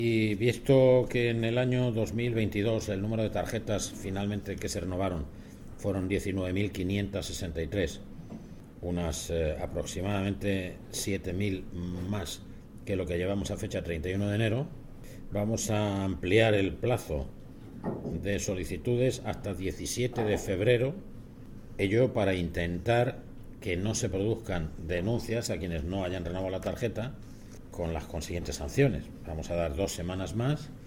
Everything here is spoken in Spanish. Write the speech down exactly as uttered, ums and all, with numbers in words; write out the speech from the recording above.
Y visto que en el año dos mil veintidós el número de tarjetas finalmente que se renovaron fueron diecinueve mil quinientos sesenta y tres, unas eh, aproximadamente siete mil más que lo que llevamos a fecha treinta y uno de enero, vamos a ampliar el plazo de solicitudes hasta diecisiete de febrero, ello para intentar que no se produzcan denuncias a quienes no hayan renovado la tarjeta con las consiguientes sanciones. Vamos a dar dos semanas más